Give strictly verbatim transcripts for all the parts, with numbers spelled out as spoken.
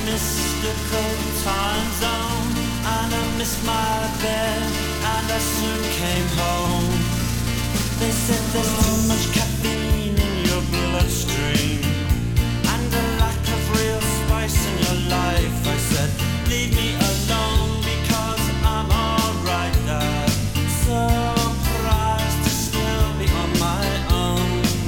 mystical time zone, and I missed my bed, and I soon came home. They said there's too much caffeine in your bloodstream, and a lack of real spice in your life. I said, leave me alone, because I'm alright, Dad. Surprised to still be on my own.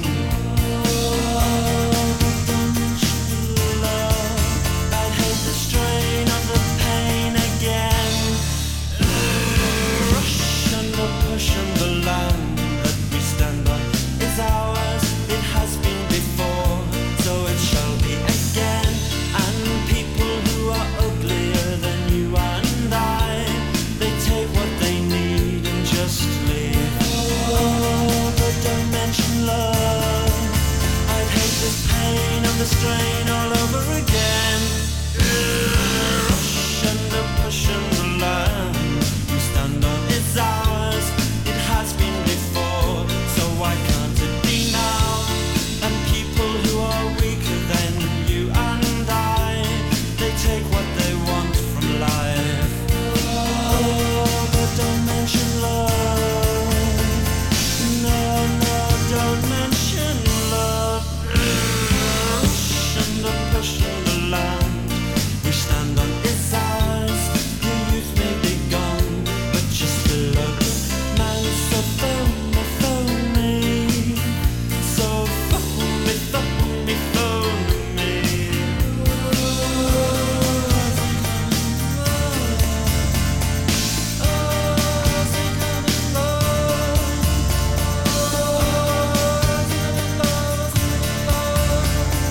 Pushing the land that we stand on is ours. It has been before, so it shall be again. And people who are uglier than you and I, they take what they need and just leave. Oh, but don't mention love. I'd hate this pain and the strain all over again. Rush and the pushing the land we stand on is ours. Has been before, so why can't it be now? And people who are weaker than you and I, they take what they want from life. Oh, but don't mention love. No, no, don't mention love. Pushing the pushing the land we stand on is ours. Your youth may be gone, but you're still a man. So phone me, phone me. So phone me, phone me, phone me. Oh, say come in love. Oh, say come in love, say come in love.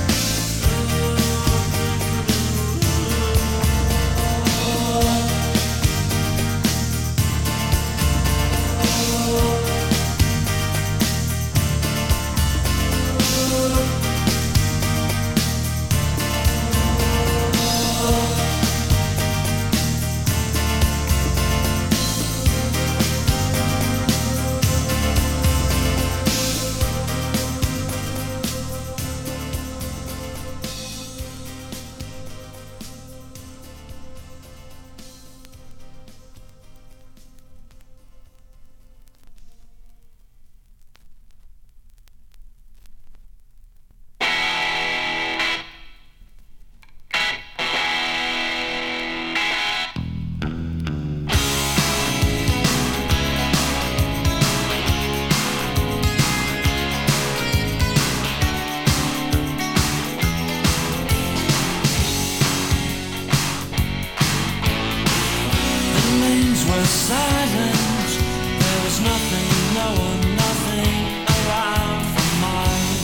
Silent, there was nothing, no one, nothing around for mine.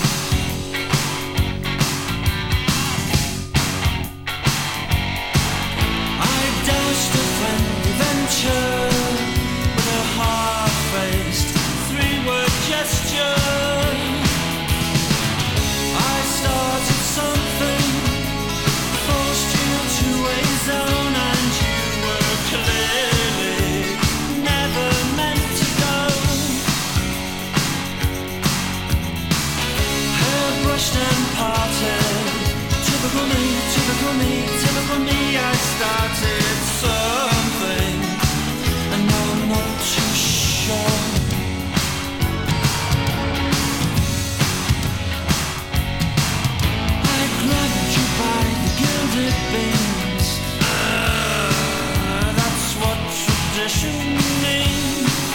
I doused a friendly venture with a half-faced three-word gesture. I started something, forced you to a zone, and you were clear. And parted. Typical me, typical me, typical me. I started something, and now I'm not too sure. I grabbed you by the gilded beams. Uh, that's what tradition means.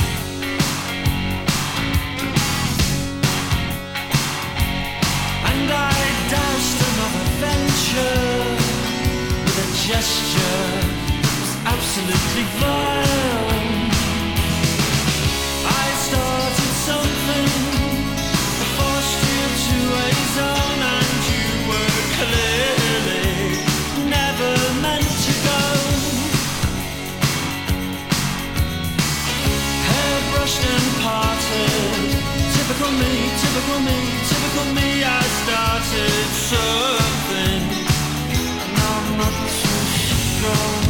I doused another venture with a gesture that was absolutely vile. I started something, I forced you to a zone, and you were clearly never meant to go. Hair brushed and parted. Typical me, typical me, typical me. I started something, and now I'm not too strong.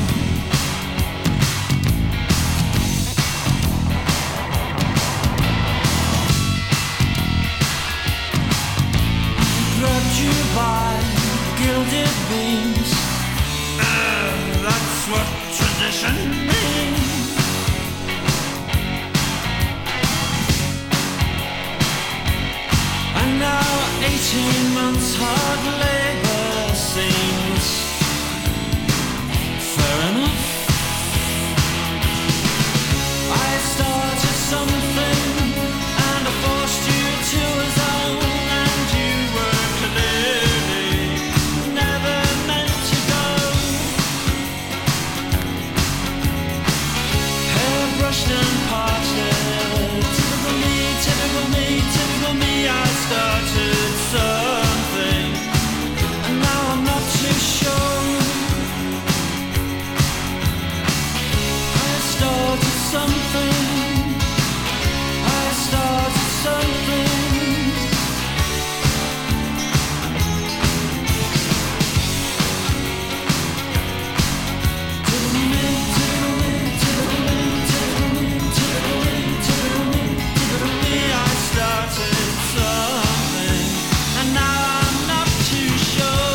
I grabbed you by gilded beams. positioning. And now eighteen months hard labour seems fair enough. I started something and I forced you to a zone, and you were clearly never meant to go. Hair brushed and parted, typical me, typical me, typical me. I started something, and now I'm not too sure. I started something, I started something. Typical me, typical me, typical me, typical me, typical me, typical me, typical me. I started something, and now I'm not too sure.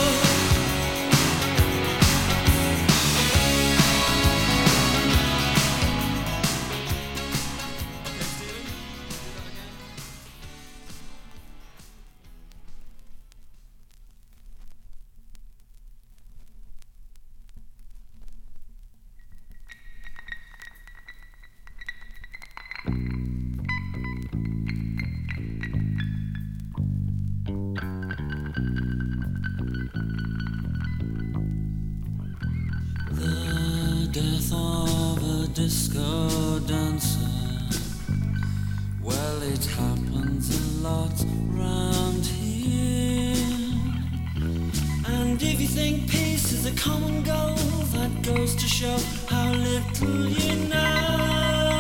The death of a disco dancer. Well, it happens a lot round here. And if you think peace is a common goal, that goes to show how little you know.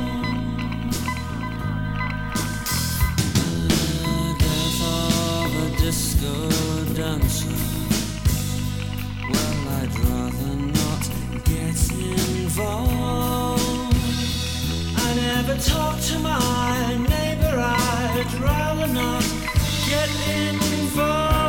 The death of a disco dancer. Well, I'd rather not get involved. I never talk to my neighbor. I'd rather not get involved.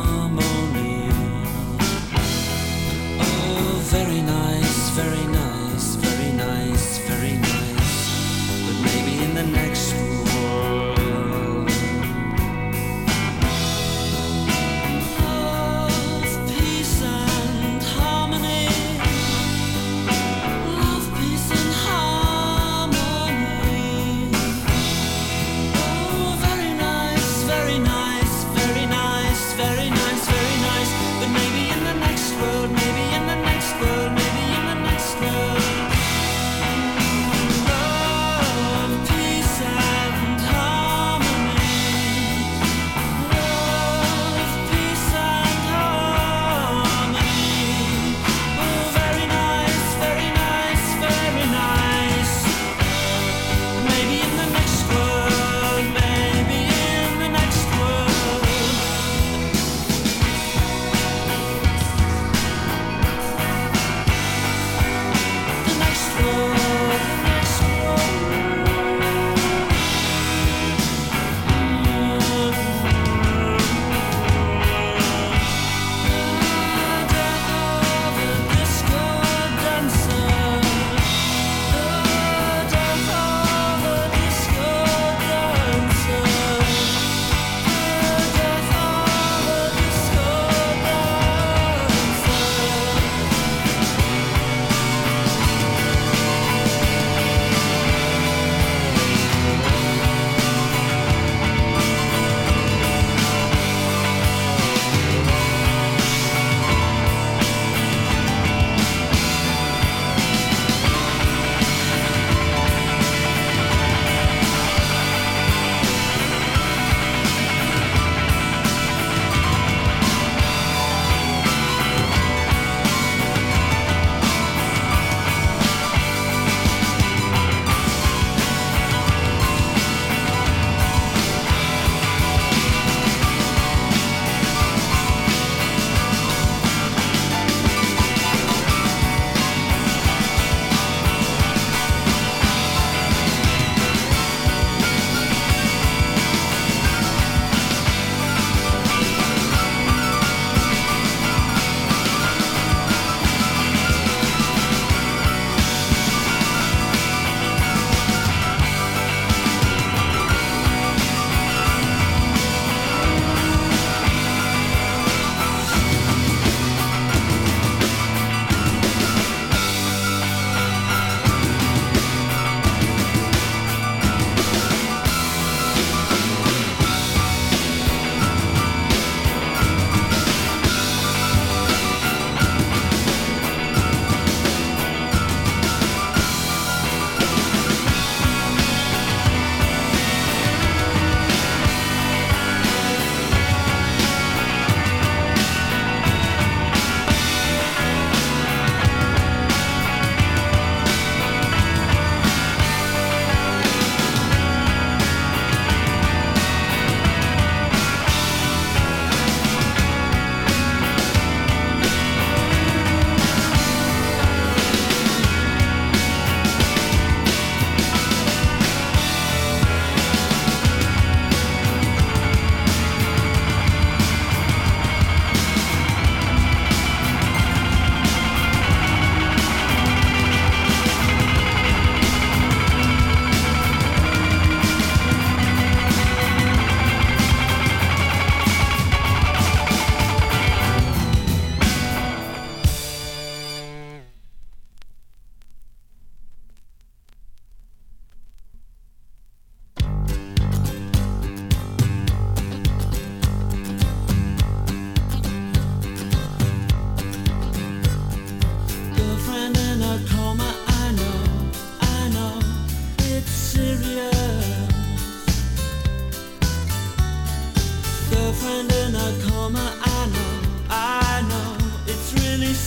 Very nice, very nice.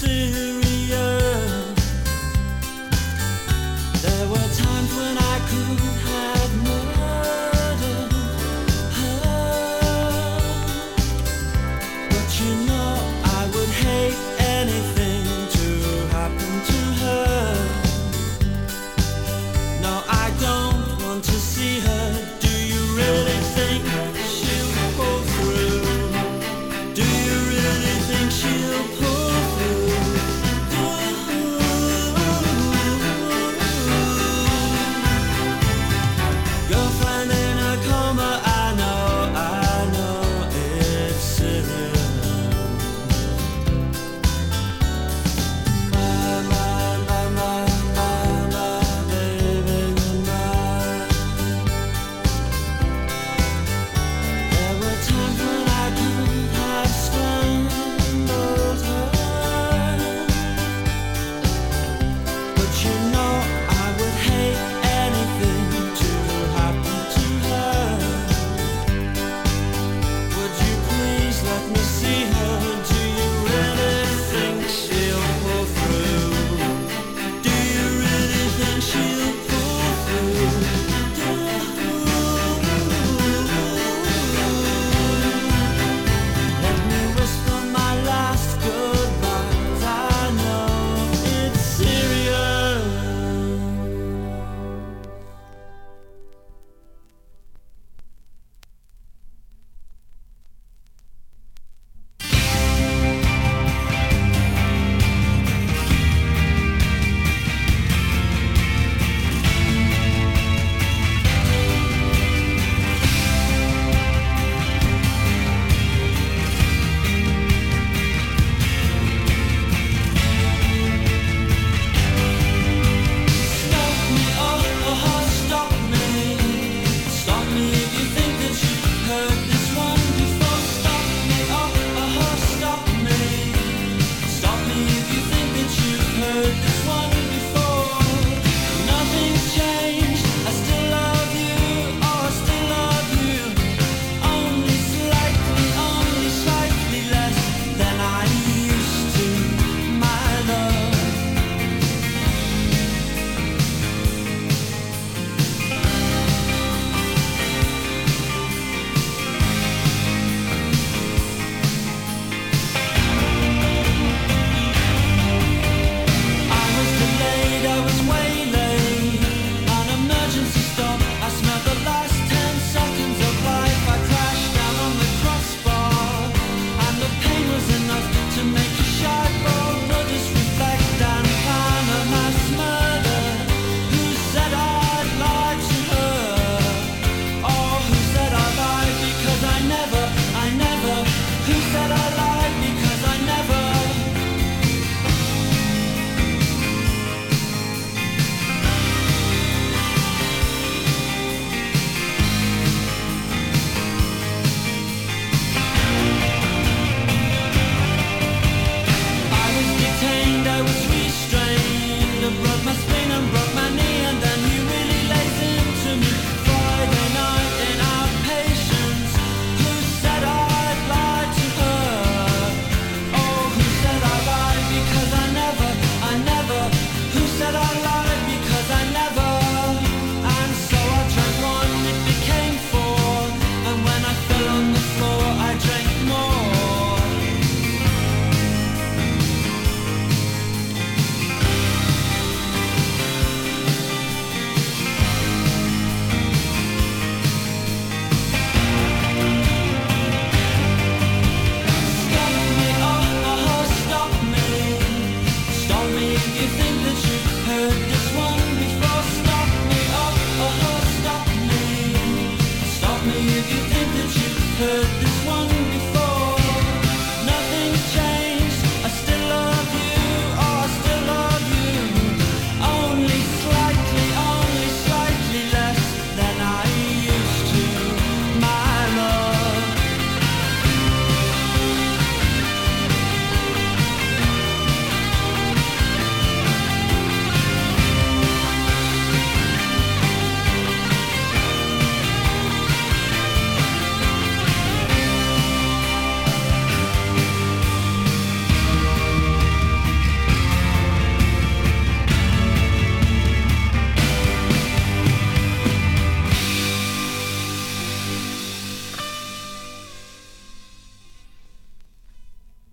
You think